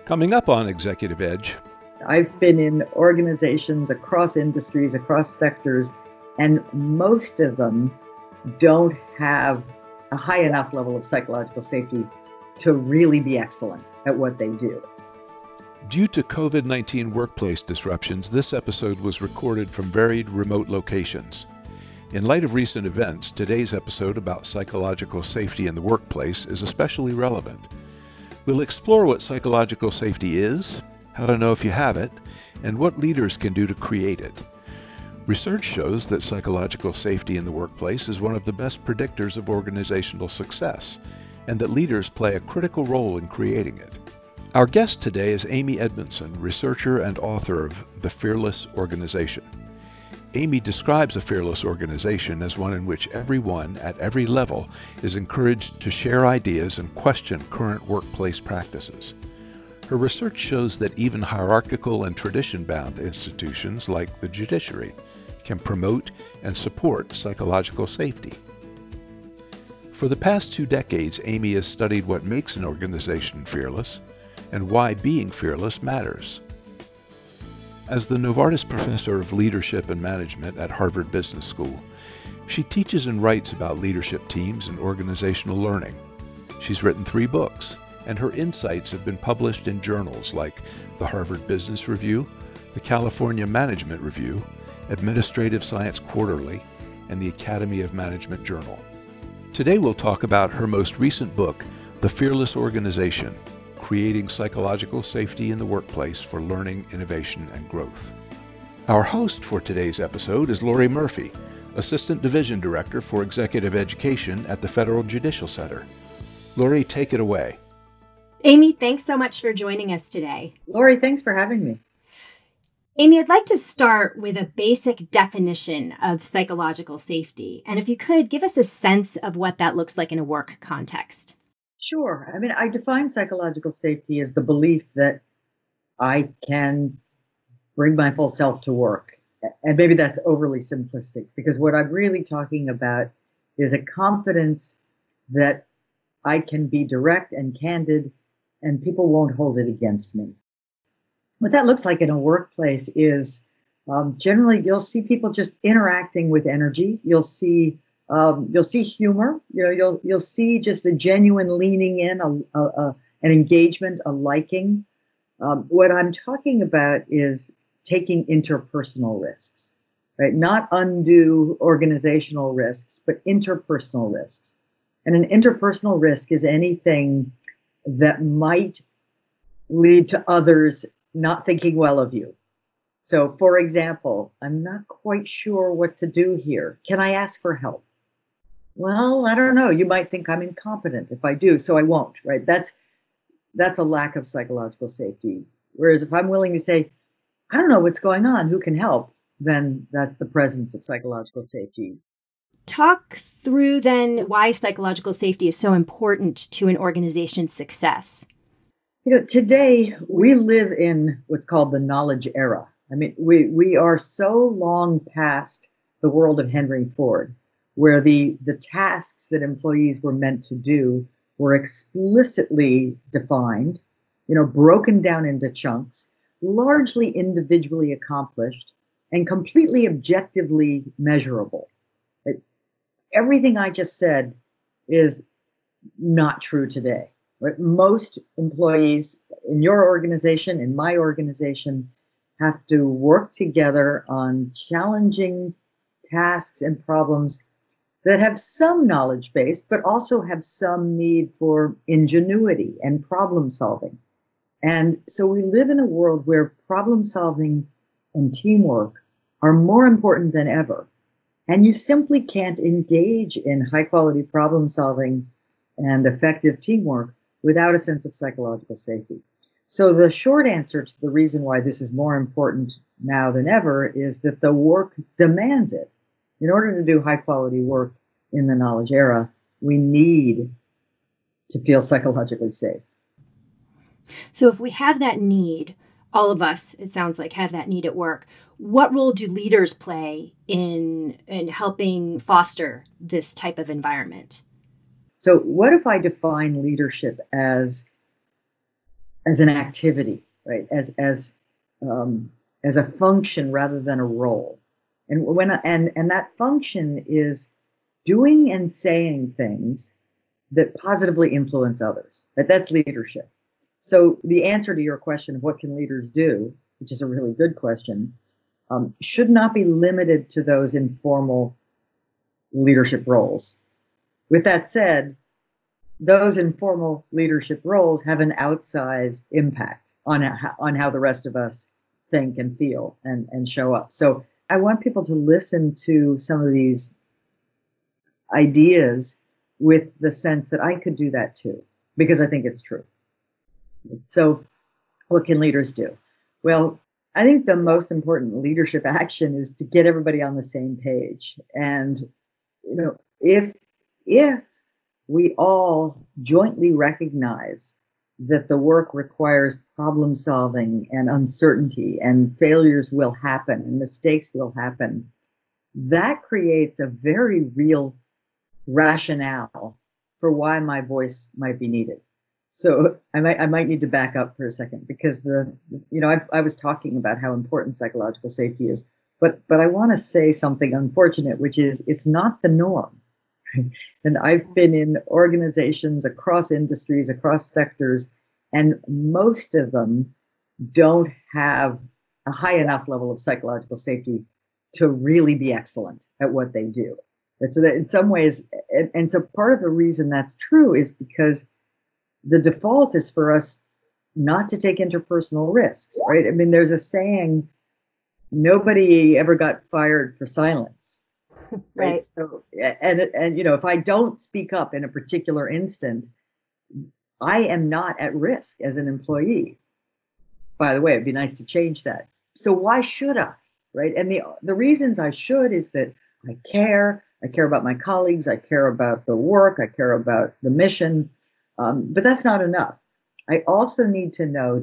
Coming up on Executive Edge. I've been in organizations across industries, across sectors, and most of them don't have a high enough level of psychological safety to really be excellent at what they do. Due to COVID-19 workplace disruptions, this episode was recorded from varied remote locations. In light of recent events, today's episode about psychological safety in the workplace is especially relevant. We'll explore what psychological safety is, how to know if you have it, and what leaders can do to create it. Research shows that psychological safety in the workplace is one of the best predictors of organizational success, and that leaders play a critical role in creating it. Our guest today is Amy Edmondson, researcher and author of The Fearless Organization. Amy describes a fearless organization as one in which everyone at every level is encouraged to share ideas and question current workplace practices. Her research shows that even hierarchical and tradition-bound institutions like the judiciary can promote and support psychological safety. For the past 2 decades, Amy has studied what makes an organization fearless and why being fearless matters. As the Novartis Professor of Leadership and Management at Harvard Business School, she teaches and writes about leadership teams and organizational learning. She's written 3 books, and her insights have been published in journals like the Harvard Business Review, the California Management Review, Administrative Science Quarterly, and the Academy of Management Journal. Today we'll talk about her most recent book, The Fearless Organization: Creating Psychological Safety in the Workplace for Learning, Innovation, and Growth. Our host for today's episode is Lori Murphy, Assistant Division Director for Executive Education at the Federal Judicial Center. Lori, take it away. Amy, thanks so much for joining us today. Lori, thanks for having me. Amy, I'd like to start with a basic definition of psychological safety. And if you could, give us a sense of what that looks like in a work context. Sure. I define psychological safety as the belief that I can bring my full self to work. And maybe that's overly simplistic, because what I'm really talking about is a confidence that I can be direct and candid and people won't hold it against me. What that looks like in a workplace is generally you'll see people just interacting with energy. You'll see humor. You'll see just a genuine leaning in, an engagement, a liking. What I'm talking about is taking interpersonal risks, right? Not undue organizational risks, but interpersonal risks. And an interpersonal risk is anything that might lead to others not thinking well of you. So, for example, I'm not quite sure what to do here. Can I ask for help? Well, I don't know. You might think I'm incompetent if I do, so I won't, right? That's a lack of psychological safety. Whereas if I'm willing to say, I don't know what's going on, who can help? Then that's the presence of psychological safety. Talk through then why psychological safety is so important to an organization's success. Today we live in what's called the knowledge era. We are so long past the world of Henry Ford, where the tasks that employees were meant to do were explicitly defined, broken down into chunks, largely individually accomplished, and completely objectively measurable. Everything I just said is not true today. Right? Most employees in your organization, in my organization, have to work together on challenging tasks and problems that have some knowledge base, but also have some need for ingenuity and problem solving. And so we live in a world where problem solving and teamwork are more important than ever. And you simply can't engage in high quality problem solving and effective teamwork without a sense of psychological safety. So the short answer to the reason why this is more important now than ever is that the work demands it. In order to do high quality work in the knowledge era, we need to feel psychologically safe. So if we have that need, all of us, it sounds like, have that need at work, what role do leaders play in helping foster this type of environment? So what if I define leadership as as an activity, right? As a function rather than a role. And that function is doing and saying things that positively influence others. Right? That's leadership. So the answer to your question of what can leaders do, which is a really good question, should not be limited to those informal leadership roles. With that said, those informal leadership roles have an outsized impact on how the rest of us think and feel and show up. So I want people to listen to some of these ideas with the sense that I could do that too, because I think it's true. So what can leaders do? Well, I think the most important leadership action is to get everybody on the same page. And, if we all jointly recognize that the work requires problem solving and uncertainty, and failures will happen and mistakes will happen, that creates a very real rationale for why my voice might be needed. So I might need to back up for a second, because I was talking about how important psychological safety is, but I want to say something unfortunate, which is it's not the norm. And I've been in organizations across industries, across sectors, and most of them don't have a high enough level of psychological safety to really be excellent at what they do. And so that in some ways, and so part of the reason that's true is because the default is for us not to take interpersonal risks, right? I mean, there's a saying, nobody ever got fired for silence. Right. So, and if I don't speak up in a particular instant, I am not at risk as an employee. By the way, it'd be nice to change that. So why should I? Right. And the reasons I should is that I care about my colleagues. I care about the work. I care about the mission. But that's not enough. I also need to know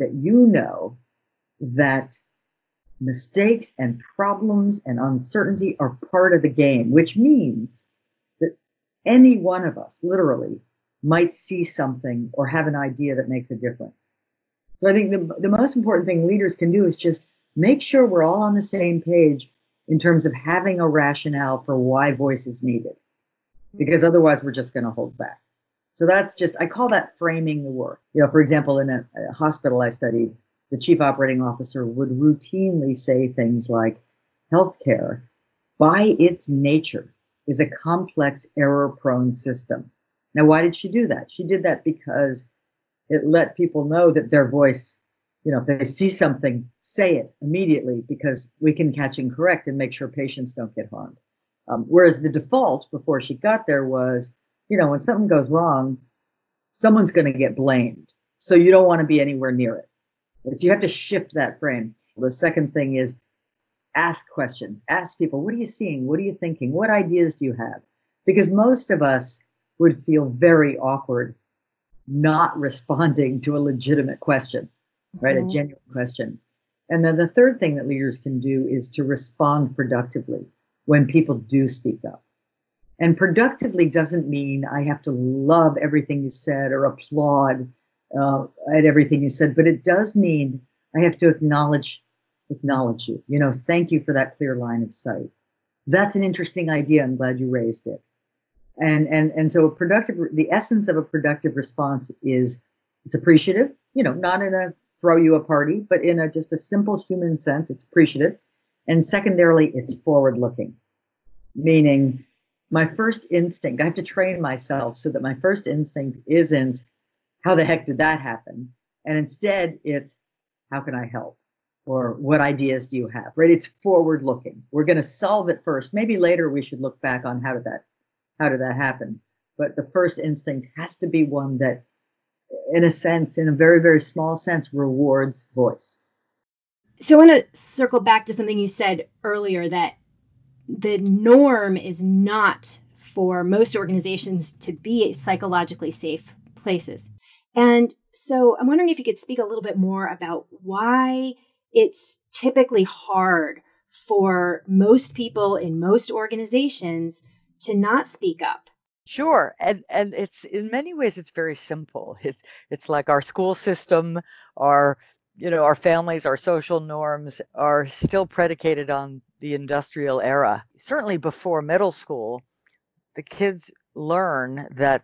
that mistakes and problems and uncertainty are part of the game, which means that any one of us literally might see something or have an idea that makes a difference. So I think the most important thing leaders can do is just make sure we're all on the same page in terms of having a rationale for why voice is needed, because otherwise we're just going to hold back. So I call that framing the work. For example, in a hospital I studied, the chief operating officer would routinely say things like, healthcare, by its nature, is a complex, error-prone system. Now, why did she do that? She did that because it let people know that their voice, if they see something, say it immediately, because we can catch and correct and make sure patients don't get harmed. Whereas the default before she got there was, when something goes wrong, someone's going to get blamed. So you don't want to be anywhere near it. So you have to shift that frame. The second thing is ask questions. Ask people, what are you seeing? What are you thinking? What ideas do you have? Because most of us would feel very awkward not responding to a legitimate question, right? A genuine question. And then the third thing that leaders can do is to respond productively when people do speak up. And productively doesn't mean I have to love everything you said or applaud at everything you said, but it does mean I have to acknowledge you. Thank you for that clear line of sight. That's an interesting idea. I'm glad you raised it. And so the essence of a productive response is it's appreciative, not in a throw you a party, but in just a simple human sense, it's appreciative. And secondarily, it's forward looking, meaning my first instinct, I have to train myself so that my first instinct isn't, how the heck did that happen? And instead it's, how can I help? Or what ideas do you have? Right? It's forward looking. We're going to solve it first. Maybe later we should look back on how did that happen? But the first instinct has to be one that, in a very, very small sense, rewards voice. So I want to circle back to something you said earlier, that the norm is not for most organizations to be psychologically safe places. And so I'm wondering if you could speak a little bit more about why it's typically hard for most people in most organizations to not speak up. Sure. And it's in many ways it's very simple. It's like our school system, our our families, our social norms are still predicated on the industrial era. Certainly before middle school, the kids learn that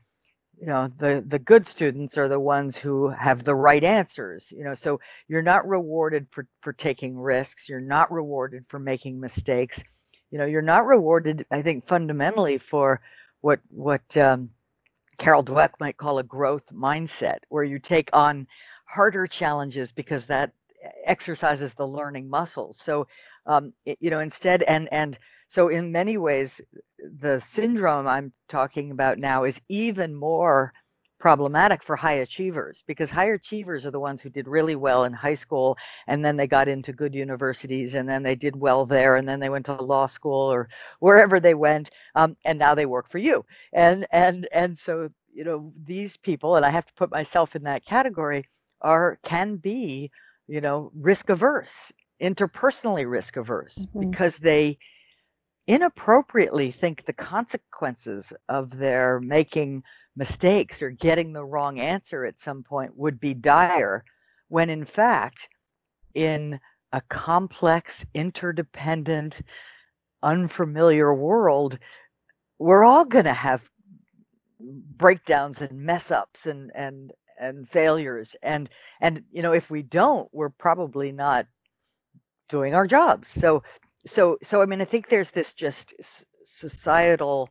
the good students are the ones who have the right answers. So you're not rewarded for taking risks. You're not rewarded for making mistakes. You're not rewarded, I think, fundamentally for what Carol Dweck might call a growth mindset, where you take on harder challenges because that exercises the learning muscles. So, instead, and so in many ways, the syndrome I'm talking about now is even more problematic for high achievers, because high achievers are the ones who did really well in high school, and then they got into good universities, and then they did well there, and then they went to law school or wherever they went, and now they work for you. And so these people, and I have to put myself in that category, can be risk averse, interpersonally risk averse, because they inappropriately think the consequences of their making mistakes or getting the wrong answer at some point would be dire, when in fact, in a complex, interdependent, unfamiliar world, we're all going to have breakdowns and mess ups and failures. And if we don't, we're probably not doing our jobs. So I mean, I think there's this just societal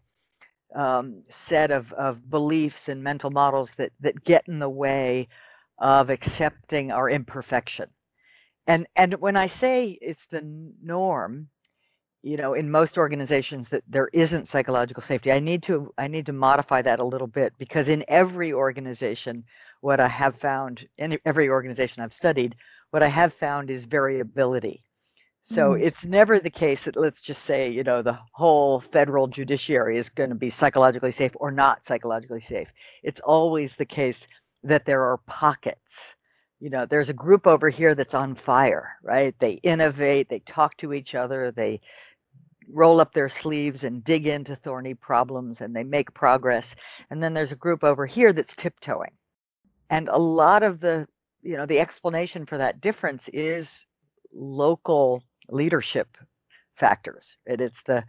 set of beliefs and mental models that get in the way of accepting our imperfection. And when I say it's the norm, in most organizations, that there isn't psychological safety, I need to modify that a little bit, because in every organization, what I have found, in every organization I've studied, what I have found is variability. So it's never the case that, let's just say, the whole federal judiciary is going to be psychologically safe or not psychologically safe. It's always the case that there are pockets. There's a group over here that's on fire, right? They innovate, they talk to each other, they roll up their sleeves and dig into thorny problems, and they make progress. And then there's a group over here that's tiptoeing. And a lot of the explanation for that difference is local leadership factors. It's the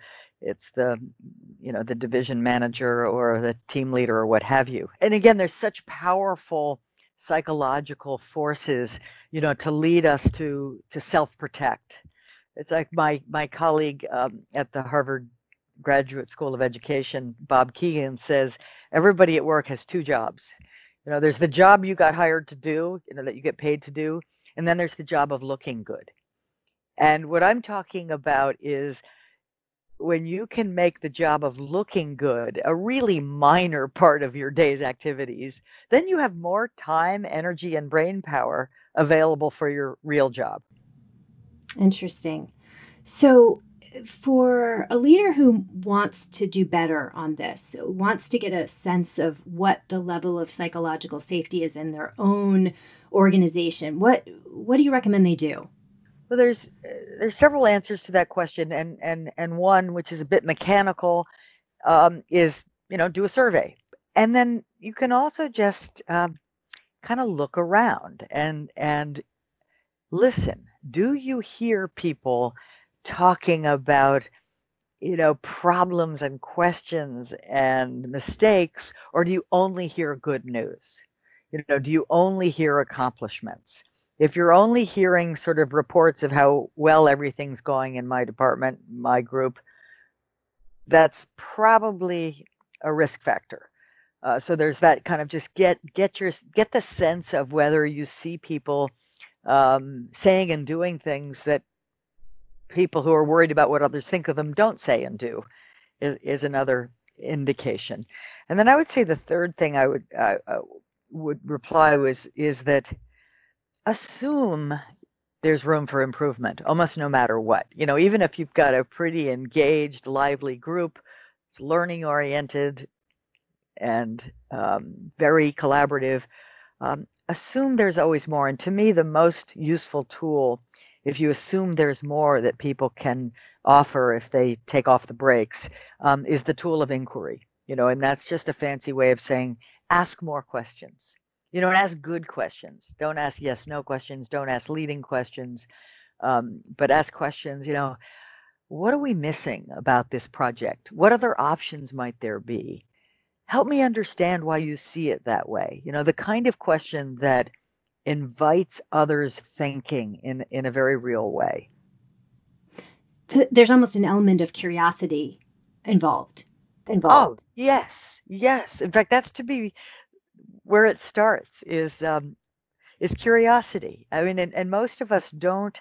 the division manager or the team leader or what have you. And again, there's such powerful psychological forces, to lead us to self-protect. It's like my colleague at the Harvard Graduate School of Education, Bob Keegan, says everybody at work has two jobs. There's the job you got hired to do, that you get paid to do, and then there's the job of looking good. And what I'm talking about is when you can make the job of looking good a really minor part of your day's activities, then you have more time, energy, and brain power available for your real job. Interesting. So for a leader who wants to do better on this, wants to get a sense of what the level of psychological safety is in their own organization, what do you recommend they do? Well, there's several answers to that question, and one, which is a bit mechanical, is do a survey, and then you can also just kind of look around and listen. Do you hear people talking about problems and questions and mistakes, or do you only hear good news? Do you only hear accomplishments? If you're only hearing sort of reports of how well everything's going in my department, my group, that's probably a risk factor. So there's that kind of just get the sense of whether you see people saying and doing things that people who are worried about what others think of them don't say and do, is another indication. And then I would say the third thing I would reply is that assume there's room for improvement, almost no matter what. Even if you've got a pretty engaged, lively group, it's learning oriented and very collaborative, assume there's always more. And to me, the most useful tool, if you assume there's more that people can offer if they take off the brakes, is the tool of inquiry. and that's just a fancy way of saying ask more questions, and ask good questions. Don't ask yes, no questions. Don't ask leading questions, but ask questions, what are we missing about this project? What other options might there be? Help me understand why you see it that way. The kind of question that invites others thinking in a very real way. There's almost an element of curiosity involved. Oh, yes, yes. In fact, that's to be where it starts is curiosity. I mean, and most of us don't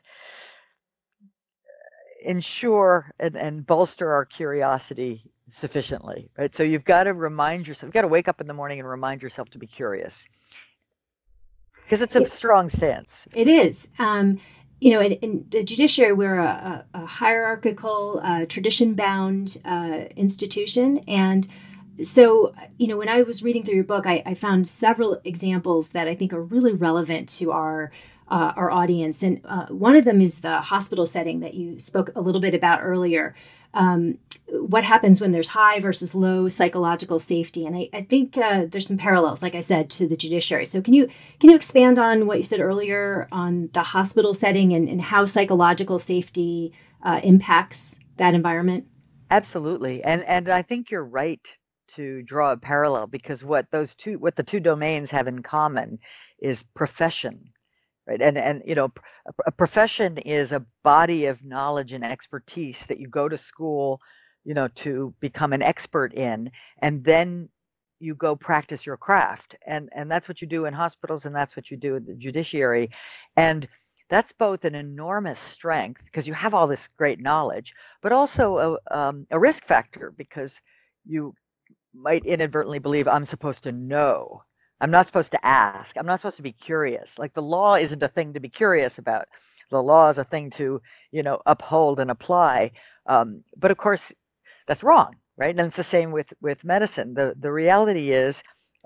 ensure and bolster our curiosity sufficiently, right? So you've got to remind yourself, you've got to wake up in the morning and remind yourself to be curious, because it's a strong stance. It is. In the judiciary, we're a hierarchical, tradition-bound institution. And so, when I was reading through your book, I found several examples that I think are really relevant to our audience. And one of them is the hospital setting that you spoke a little bit about earlier. What happens when there's high versus low psychological safety? And I think there's some parallels, like I said, to the judiciary. So can you expand on what you said earlier on the hospital setting and how psychological safety impacts that environment? Absolutely. And I think you're right to draw a parallel, because what the two domains have in common is profession. Right. And a profession is a body of knowledge and expertise that you go to school, to become an expert in, and then you go practice your craft. And that's what you do in hospitals, and that's what you do in the judiciary. And that's both an enormous strength because you have all this great knowledge, but also a risk factor, because you might inadvertently believe I'm supposed to know. I'm not supposed to ask. I'm not supposed to be curious. Like, the law isn't a thing to be curious about. The law is a thing to, uphold and apply. But of course, that's wrong, right? And it's the same with medicine. The reality is,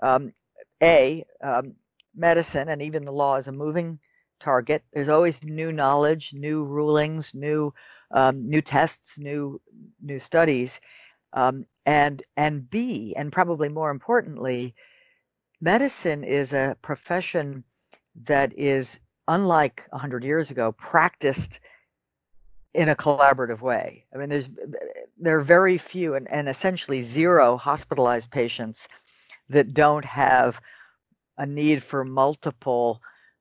medicine and even the law is a moving target. There's always new knowledge, new rulings, new tests, new studies, and B, and probably more importantly, medicine is a profession that is, unlike 100 years ago, practiced in a collaborative way. I mean, there are very few and essentially zero hospitalized patients that don't have a need for multiple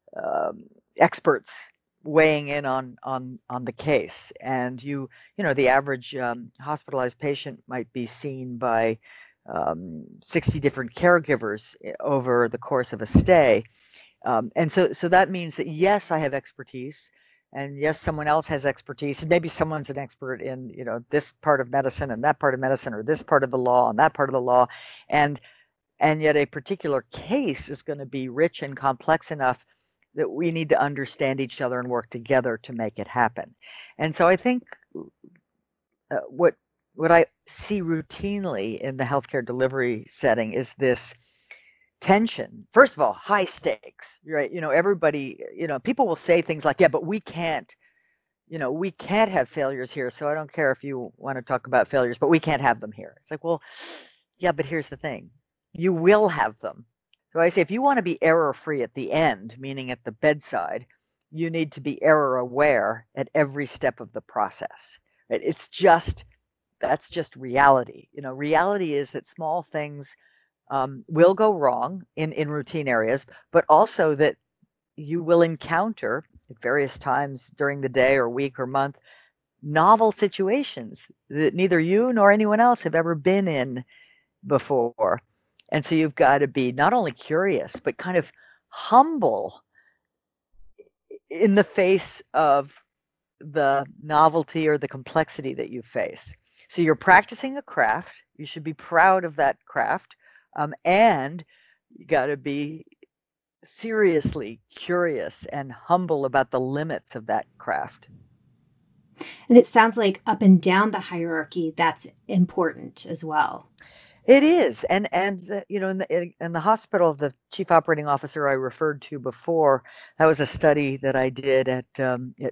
experts weighing in on the case. And the average hospitalized patient might be seen by 60 different caregivers over the course of a stay. And so that means that, yes, I have expertise, and yes, someone else has expertise, and maybe someone's an expert in, this part of medicine and that part of medicine, or this part of the law and that part of the law. And yet a particular case is going to be rich and complex enough that we need to understand each other and work together to make it happen. And so I think what I see routinely in the healthcare delivery setting is this tension. First of all, high stakes, right? Everybody, people will say things like, yeah, but we can't have failures here. So I don't care if you want to talk about failures, but we can't have them here. It's like, well, yeah, but here's the thing. You will have them. So I say, if you want to be error-free at the end, meaning at the bedside, you need to be error aware at every step of the process. Right? That's just reality. Reality is that small things will go wrong in routine areas, but also that you will encounter at various times during the day or week or month novel situations that neither you nor anyone else have ever been in before. And so you've got to be not only curious, but kind of humble in the face of the novelty or the complexity that you face. So you're practicing a craft. You should be proud of that craft. And you got to be seriously curious and humble about the limits of that craft. And it sounds like up and down the hierarchy, that's important as well. It is. And in the hospital, the chief operating officer I referred to before, that was a study that I did at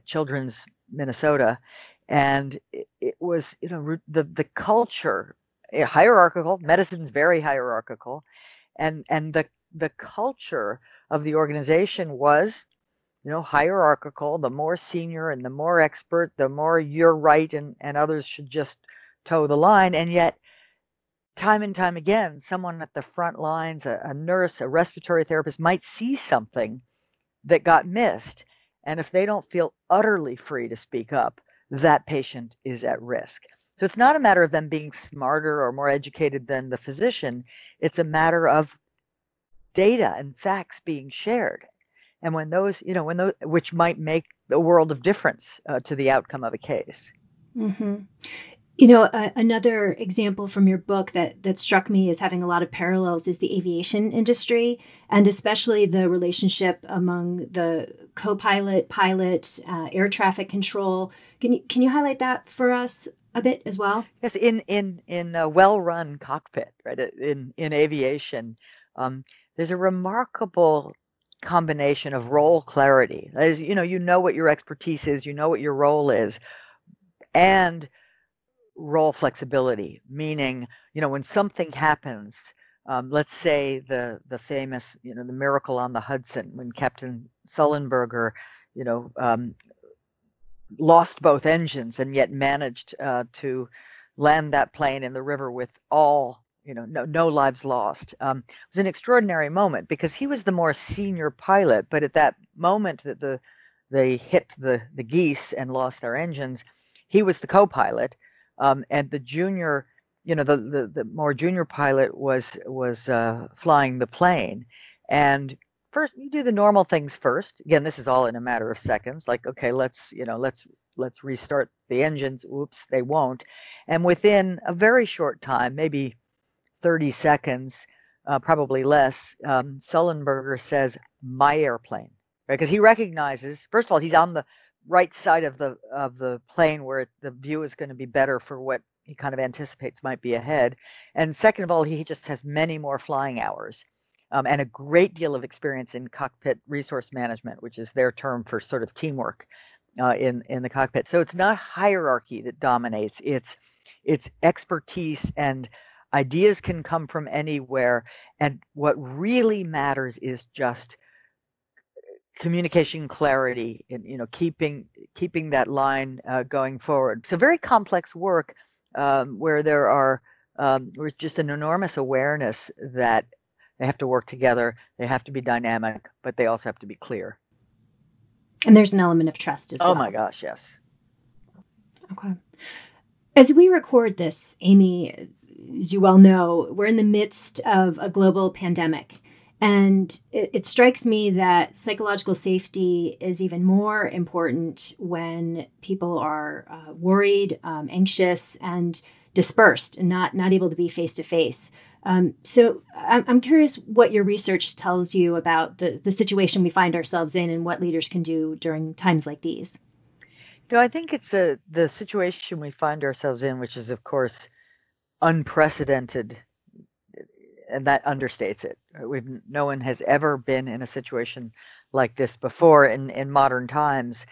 Children's Minnesota. And it was, the culture hierarchical. Medicine's very hierarchical, and the culture of the organization was, hierarchical. The more senior and the more expert, the more you're right, and others should just toe the line. And yet, time and time again, someone at the front lines, a nurse, a respiratory therapist, might see something that got missed. And if they don't feel utterly free to speak up, that patient is at risk. So it's not a matter of them being smarter or more educated than the physician. It's a matter of data and facts being shared. And when those, which might make a world of difference to the outcome of a case. Mm-hmm. Another example from your book that struck me as having a lot of parallels is the aviation industry, and especially the relationship among the co-pilot, pilot, air traffic control. Can you highlight that for us a bit as well? Yes, in a well-run cockpit, right? In aviation, there's a remarkable combination of role clarity. That is, you know what your expertise is, you know what your role is, and role flexibility, meaning, when something happens, let's say the famous, the miracle on the Hudson, when Captain Sullenberger, lost both engines and yet managed to land that plane in the river with all, no lives lost. It was an extraordinary moment because he was the more senior pilot, but at that moment that they hit the geese and lost their engines, he was the co-pilot. And the junior, the more junior pilot was flying the plane. And first, you do the normal things first. Again, this is all in a matter of seconds. Like, okay, let's restart the engines. Oops, they won't. And within a very short time, maybe 30 seconds, probably less, Sullenberger says, "My airplane," right? Because he recognizes, first of all, he's on the right side of the plane where the view is going to be better for what he kind of anticipates might be ahead. And second of all, he just has many more flying hours and a great deal of experience in cockpit resource management, which is their term for sort of teamwork in the cockpit. So it's not hierarchy that dominates. It's expertise, and ideas can come from anywhere. And what really matters is just communication clarity and keeping that line going forward. So very complex work where there are there's just an enormous awareness that they have to work together, they have to be dynamic, but they also have to be clear. And there's an element of trust as well. Oh my gosh, yes. Okay. As we record this, Amy, as you well know, we're in the midst of a global pandemic. And it strikes me that psychological safety is even more important when people are worried, anxious, and dispersed and not able to be face to face. So I'm curious what your research tells you about the situation we find ourselves in and what leaders can do during times like these. I think it's the situation we find ourselves in, which is, of course, unprecedented, and that understates it. No one has ever been in a situation like this before in modern times.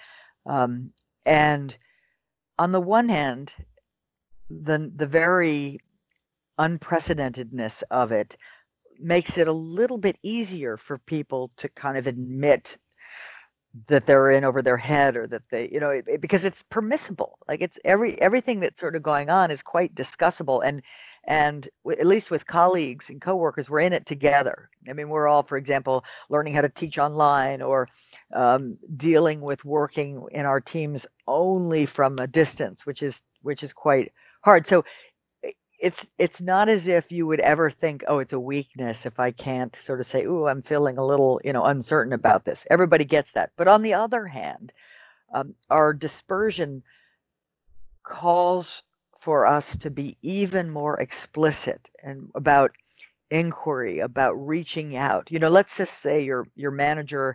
And on the one hand, the very unprecedentedness of it makes it a little bit easier for people to kind of admit that they're in over their head, or that they, because it's permissible. Like, it's everything that's sort of going on is quite discussable. And at least with colleagues and coworkers, we're in it together. I mean, we're all, for example, learning how to teach online, or dealing with working in our teams only from a distance, which is quite hard. So it's not as if you would ever think, oh, it's a weakness if I can't sort of say, oh, I'm feeling a little, uncertain about this. Everybody gets that. But on the other hand, our dispersion calls for us to be even more explicit and about inquiry, about reaching out. Let's just say your manager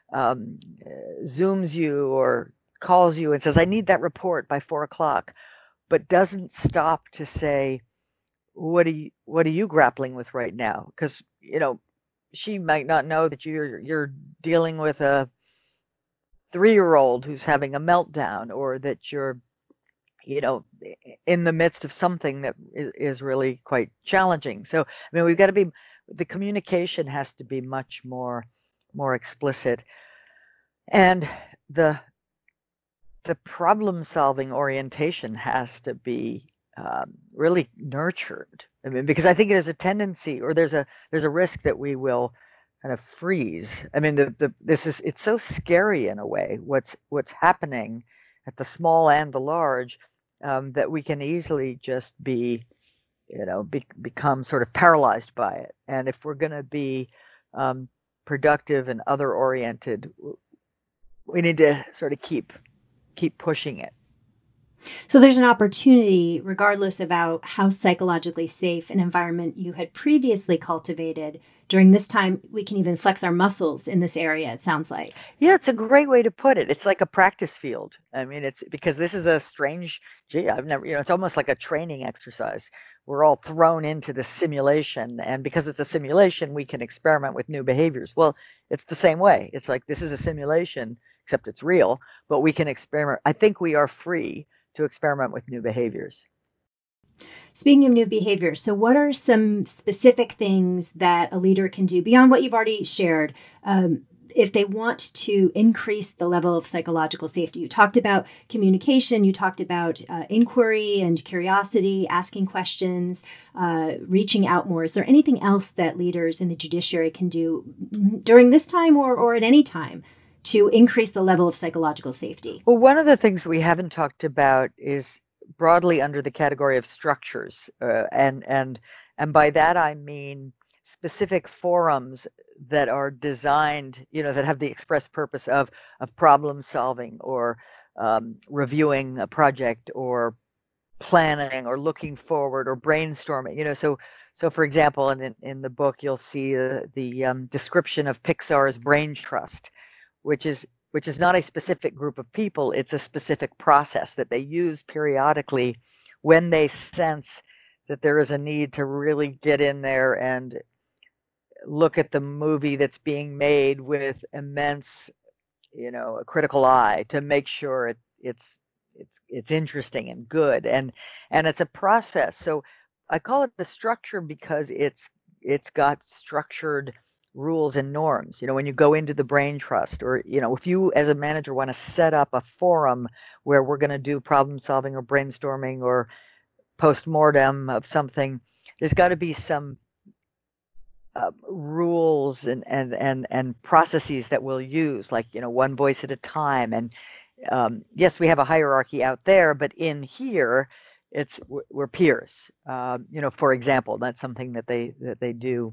Zooms you or calls you and says, I need that report by 4:00, but doesn't stop to say, what are you grappling with right now? Because she might not know that you're dealing with a 3-year-old who's having a meltdown, or that you're you know, in the midst of something that is really quite challenging. So, I mean, the communication has to be much more explicit, and the the problem solving orientation has to be really nurtured. I mean, because I think there's a tendency, or there's a risk that we will kind of freeze. I mean, it's so scary in a way what's happening at the small and the large, that we can easily just become sort of paralyzed by it. And if we're going to be productive and other oriented, we need to sort of keep pushing it. So there's an opportunity, regardless about how psychologically safe an environment you had previously cultivated. During this time, we can even flex our muscles in this area, it sounds like. Yeah, it's a great way to put it. It's like a practice field. I mean, it's because this is a strange, I've never, it's almost like a training exercise. We're all thrown into the simulation, and because it's a simulation, we can experiment with new behaviors. Well, it's the same way. It's like this is a simulation, except it's real, but we can experiment. I think we are free to experiment with new behaviors. Speaking of new behaviors, so what are some specific things that a leader can do beyond what you've already shared if they want to increase the level of psychological safety? You talked about communication, you talked about inquiry and curiosity, asking questions, reaching out more. Is there anything else that leaders in the judiciary can do during this time or at any time to increase the level of psychological safety? Well, one of the things we haven't talked about is broadly under the category of structures, and by that I mean specific forums that are designed, that have the express purpose of problem solving, or reviewing a project, or planning, or looking forward, or brainstorming. So for example, in the book you'll see the description of Pixar's Brain Trust, which is not a specific group of people. It's a specific process that they use periodically when they sense that there is a need to really get in there and look at the movie that's being made with immense, a critical eye, to make sure it's interesting and good. And it's a process. So I call it the structure because it's got structured rules and norms. When you go into the Brain Trust, or if you as a manager want to set up a forum where we're going to do problem solving or brainstorming or post-mortem of something, there's got to be some rules and processes that we'll use, like one voice at a time. And yes, we have a hierarchy out there, but in here we're peers. For example, that's something that they do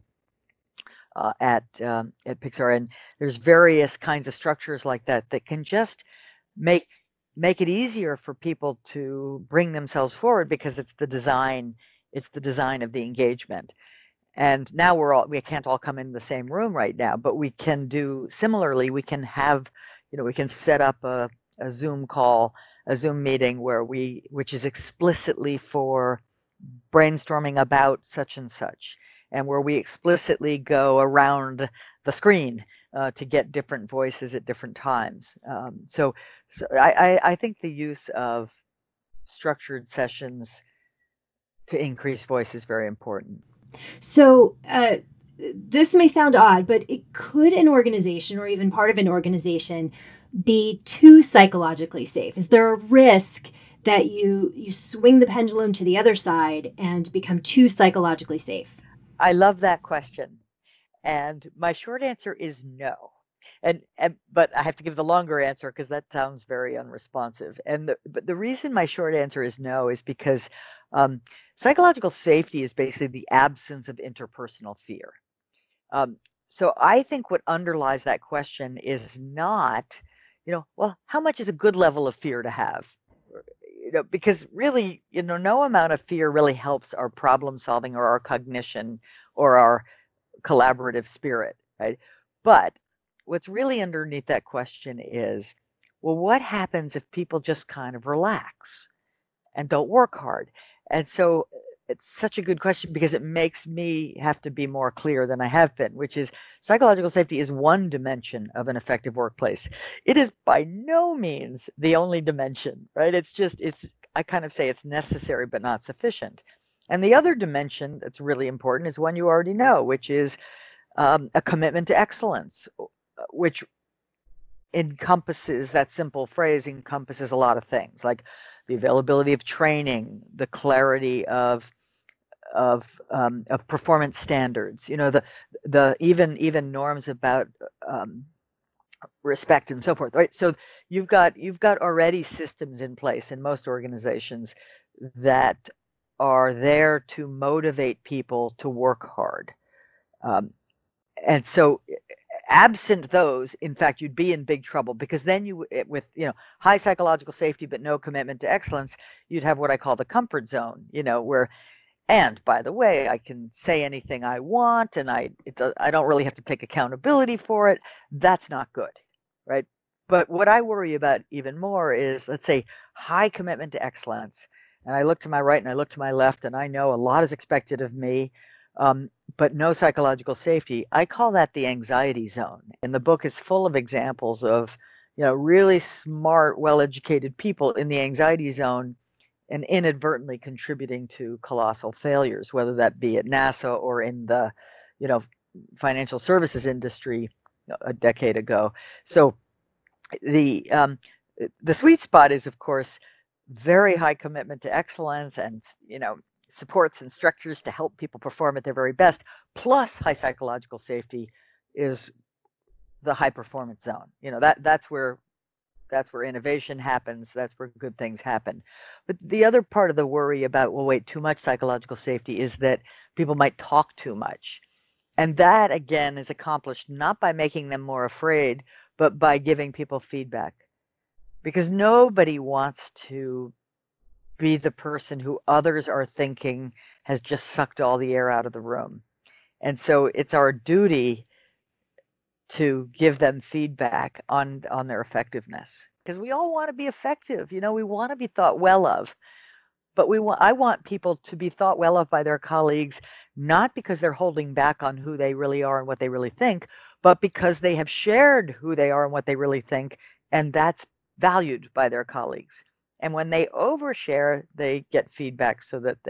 at Pixar, and there's various kinds of structures like that can just make it easier for people to bring themselves forward, because it's the design of the engagement. And now we can't all come in the same room right now, but we can do similarly. We can have, we can set up a Zoom call, a Zoom meeting which is explicitly for brainstorming about such and such, and where we explicitly go around the screen to get different voices at different times. So I think the use of structured sessions to increase voice is very important. So this may sound odd, but could an organization, or even part of an organization, be too psychologically safe? Is there a risk that you swing the pendulum to the other side and become too psychologically safe? I love that question. And my short answer is no. But I have to give the longer answer because that sounds very unresponsive. But the reason my short answer is no is because psychological safety is basically the absence of interpersonal fear. So I think what underlies that question is not, well, how much is a good level of fear to have? Because really, no amount of fear really helps our problem solving or our cognition or our collaborative spirit, right? But what's really underneath that question is, well, what happens if people just kind of relax and don't work hard? And so it's such a good question because it makes me have to be more clear than I have been, which is psychological safety is one dimension of an effective workplace. It is by no means the only dimension, right? It's I kind of say it's necessary but not sufficient. And the other dimension that's really important is one you already know, which is a commitment to excellence, which encompasses, that simple phrase encompasses a lot of things, like the availability of training, the clarity of performance standards, the even norms about respect and so forth, right? So you've got already systems in place in most organizations that are there to motivate people to work hard. And so absent those, in fact, you'd be in big trouble, because then with high psychological safety but no commitment to excellence, you'd have what I call the comfort zone, where, and by the way, I can say anything I want, and I don't really have to take accountability for it. That's not good, right? But what I worry about even more is, let's say, high commitment to excellence. And I look to my right and I look to my left, and I know a lot is expected of me, but no psychological safety. I call that the anxiety zone. And the book is full of examples of, really smart, well-educated people in the anxiety zone and inadvertently contributing to colossal failures, whether that be at NASA or in the, financial services industry a decade ago. So the sweet spot is, of course, very high commitment to excellence and, supports and structures to help people perform at their very best, plus high psychological safety is the high performance zone. That's where innovation happens. That's where good things happen. But the other part of the worry about, too much psychological safety is that people might talk too much. And that, again, is accomplished not by making them more afraid, but by giving people feedback. Because nobody wants to be the person who others are thinking has just sucked all the air out of the room. And so it's our duty to give them feedback on their effectiveness, because we all want to be effective. We want to be thought well of, but I want people to be thought well of by their colleagues, not because they're holding back on who they really are and what they really think, but because they have shared who they are and what they really think, and that's valued by their colleagues. And when they overshare, they get feedback so that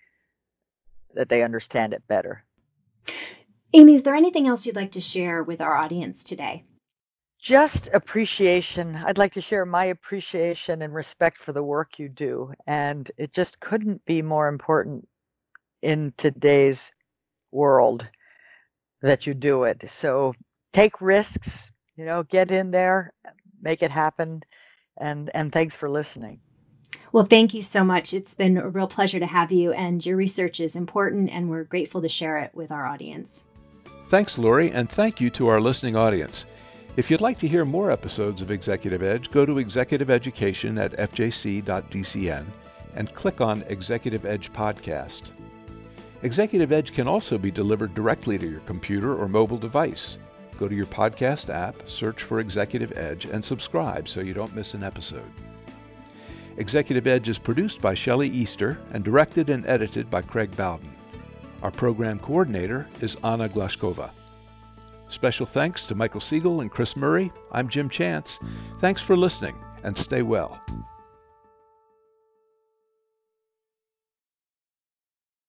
they understand it better. Amy, is there anything else you'd like to share with our audience today? Just appreciation. I'd like to share my appreciation and respect for the work you do. And it just couldn't be more important in today's world that you do it. So take risks, get in there, make it happen. And thanks for listening. Well, thank you so much. It's been a real pleasure to have you, and your research is important, and we're grateful to share it with our audience. Thanks, Lori, and thank you to our listening audience. If you'd like to hear more episodes of Executive Edge, go to Executive Education at fjc.dcn and click on Executive Edge Podcast. Executive Edge can also be delivered directly to your computer or mobile device. Go to your podcast app, search for Executive Edge, and subscribe so you don't miss an episode. Executive Edge is produced by Shelley Easter and directed and edited by Craig Bowden. Our program coordinator is Anna Glashkova. Special thanks to Michael Siegel and Chris Murray. I'm Jim Chance. Thanks for listening, and stay well.